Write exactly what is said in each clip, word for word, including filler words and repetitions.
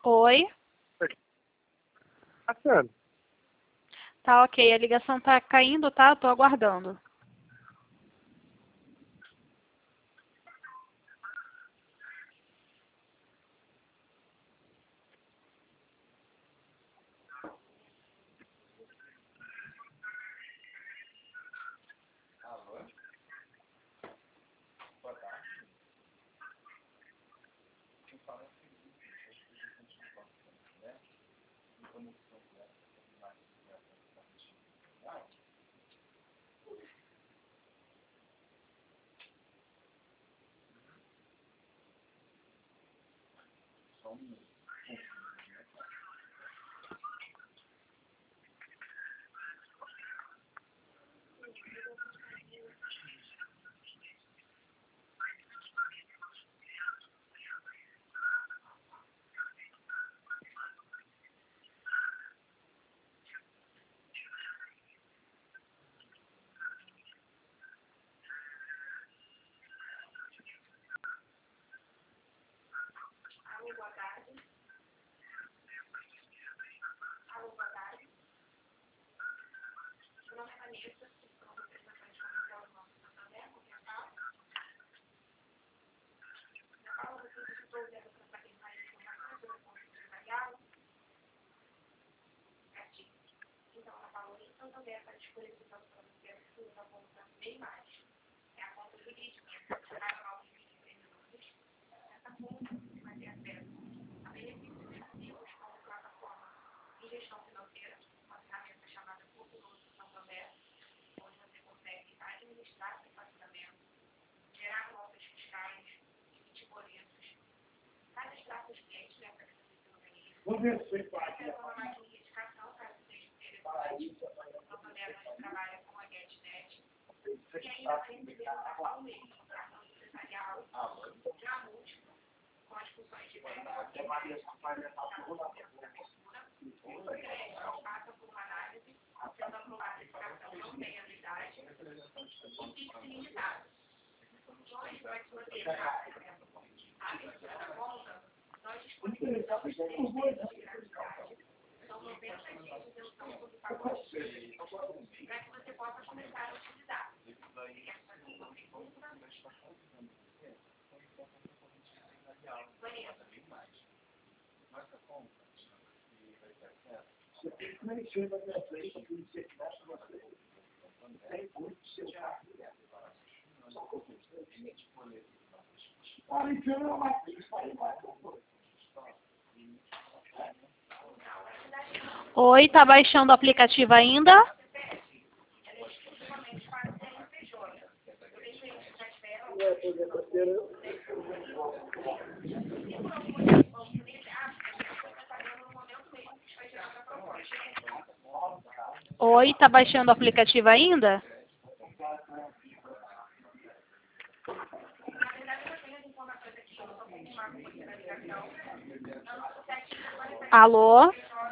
Oi? Passando. Tá ok, a ligação tá caindo, tá? Eu tô aguardando. Oi, tá baixando o aplicativo ainda? Oi, tá baixando o aplicativo ainda? Alô?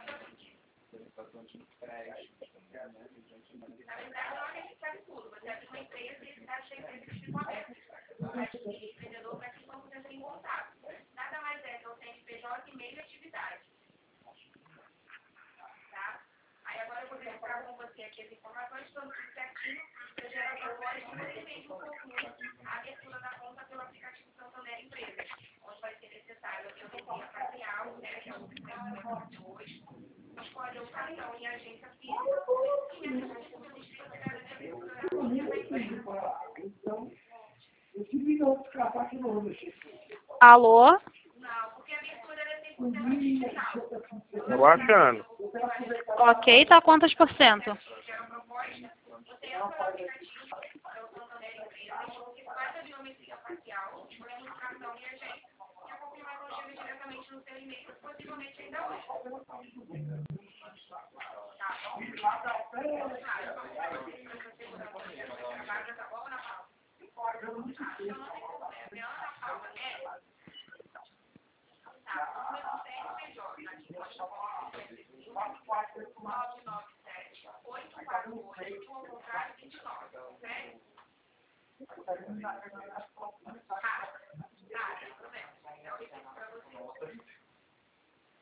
Alô? Tô achando. Ok, tá quantos por cento?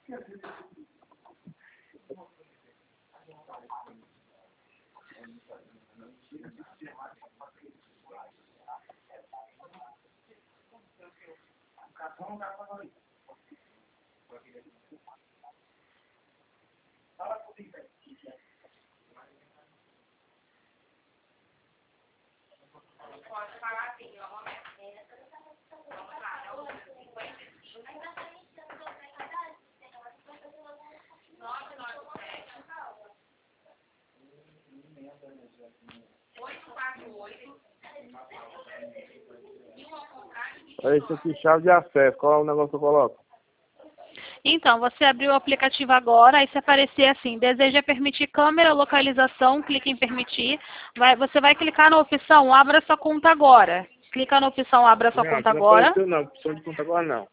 Olha isso aqui, chave de acesso. Qual é o negócio que eu coloco? Então, você abriu o aplicativo agora, aí se aparecer assim, deseja permitir câmera, localização, clique em permitir. Vai, você vai clicar na opção abra sua conta agora. Clica na opção abra sua Não, conta aqui não agora. apareceu não. Opção de conta agora não.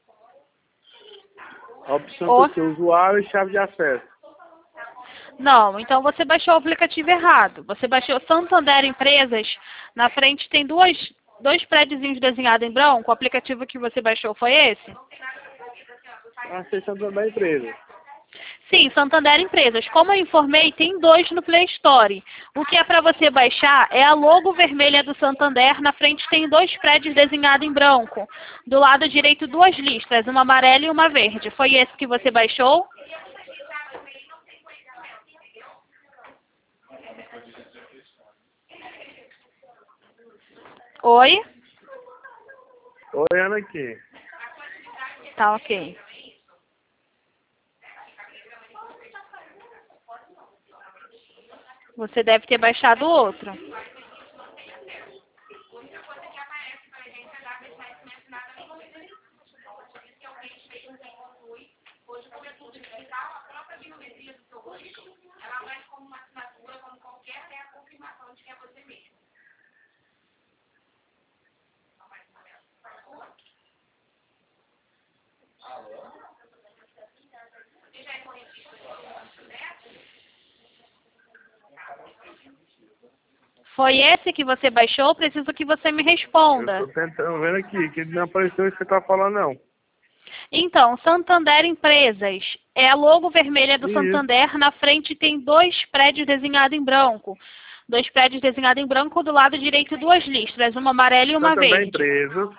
A opção Ou- que eu tenho usuário e chave de acesso. Não, então você baixou o aplicativo errado. Você baixou Santander Empresas, na frente tem duas, dois prédiozinhos desenhados em branco. O aplicativo que você baixou foi esse? A seção da empresa. Sim, Santander Empresas. Como eu informei, tem dois no Play Store. O que é para você baixar é a logo vermelha do Santander. Na frente tem dois prédios desenhados em branco. Do lado direito, duas listras, uma amarela e uma verde. Foi esse que você baixou? Oi? Oi, Ana aqui. Tá, ok. Você deve ter baixado outro. Foi esse que você baixou? Preciso que você me responda. Eu tô tentando vendo aqui, que não apareceu isso que você tá falando não. Então, Santander Empresas. É a logo vermelha do Isso. Santander. Na frente tem dois prédios desenhados em branco. Dois prédios desenhados em branco. Do lado direito, duas listras. Uma amarela e uma Santander verde. Empresas.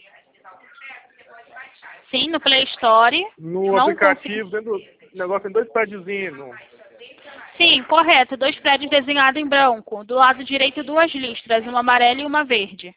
Sim, no Play Store. No Não aplicativo, dentro do negócio tem dois prédiozinhos. no- Sim, correto. Dois prédios desenhados em branco. Do lado direito, duas listras. Uma amarela e uma verde.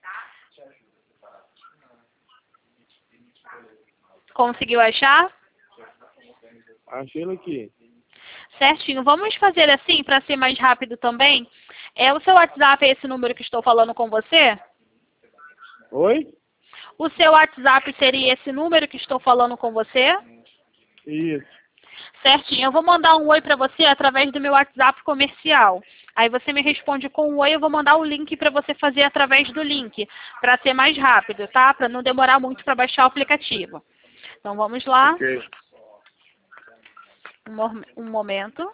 Conseguiu achar? Achei ele aqui. Certinho. Vamos fazer assim, para ser mais rápido também. É, o seu WhatsApp é esse número que estou falando com você? Oi? O seu WhatsApp seria esse número que estou falando com você? Isso. Certinho. Eu vou mandar um oi para você através do meu WhatsApp comercial. Aí você me responde com um oi, eu vou mandar o link para você fazer através do link, para ser mais rápido, tá? Para não demorar muito para baixar o aplicativo. Então vamos lá. Ok. Um, mo- um momento.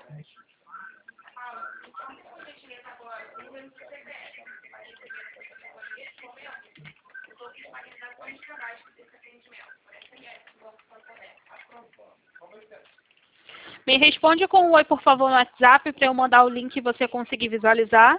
Me responde com um oi, por favor, no WhatsApp para eu mandar o link e você conseguir visualizar.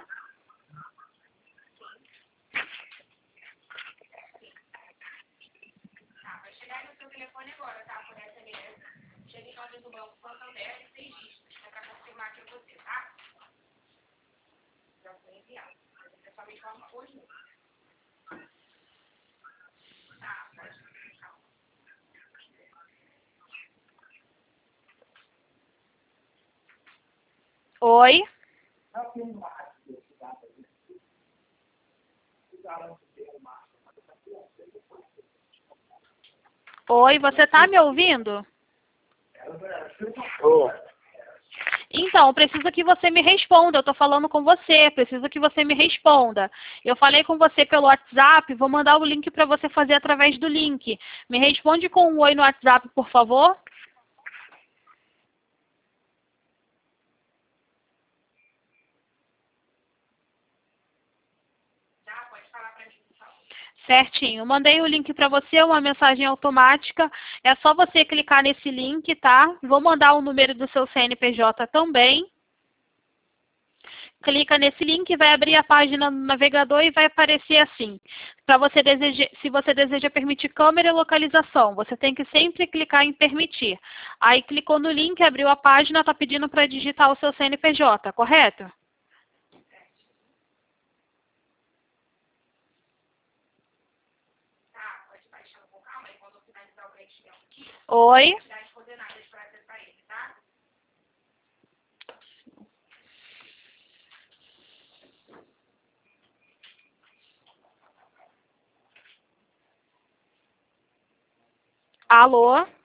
Oi. Oi, você está me ouvindo? Ô, Então, preciso que você me responda. Eu estou falando com você. Preciso que você me responda. Eu falei com você pelo WhatsApp. Vou mandar o link para você fazer através do link. Me responde com um oi no WhatsApp, por favor. Certinho. Mandei o link para você, uma mensagem automática. É só você clicar nesse link, tá? Vou mandar o número do seu C N P J também. Clica nesse link, vai abrir a página no navegador e vai aparecer assim. Para você deseja, se você deseja permitir câmera e localização, você tem que sempre clicar em permitir. Aí clicou no link, abriu a página, está pedindo para digitar o seu C N P J, correto? Oi? Alô?